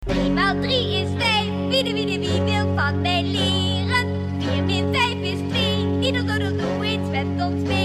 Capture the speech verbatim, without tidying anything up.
drie maal drie is vijf. Wie de wie de wie wil van mij leren? vier min vijf is twee. Die doet doet doet doe eens met ons mee.